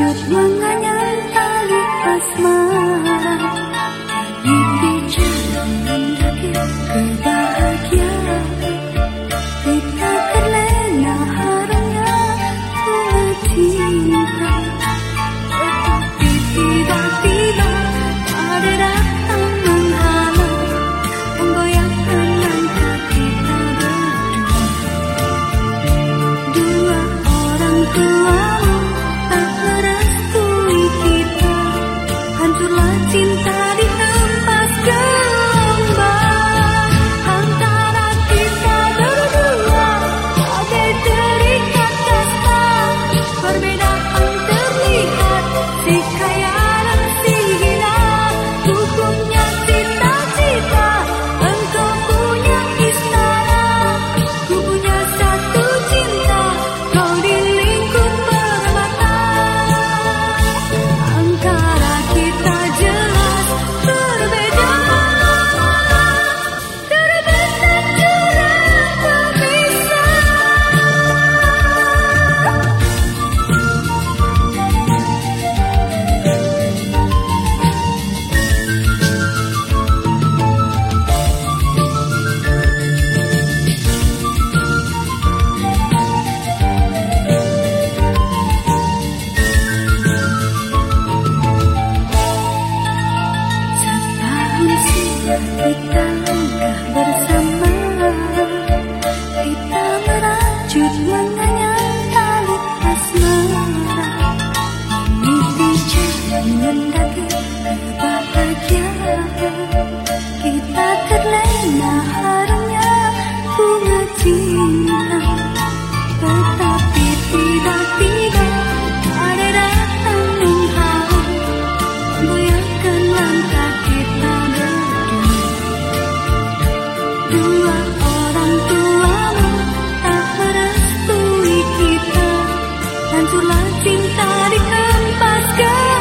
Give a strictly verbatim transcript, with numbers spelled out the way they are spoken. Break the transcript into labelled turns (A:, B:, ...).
A: merajut menganyam tali asmara, mimpi jalan mendaki kebahagiaan. Kita terlena harumnya bunga cinta, tetapi tiba-tiba ada datang menghalang, menggoyahkan langkah kita berdua. Dua orang tuamu tak merestui kita, hancurlah cinta dihempas gelombang. Antara kita berdua bagai terikat kasta, perbedaan terlihat si kaya dan si hina. Ku punya cita-cita, engkau punya istana. Ku punya satu cinta, kau di lingkup permata. Antara kita jelas berbeda, terbentang jurang pemisah. Setahun silam kita langkah bersama, kita merajut menganyam tali asmara, mimpi jalan mendaki kebahagiaan. Kita terlena harumnya bunga cinta, tetapi tiba-tiba ada datang menghalang, menggoyahkan langkah kita berdua. Dua orang tuamu tak merestui kita, hancurlah cinta dihempaskan.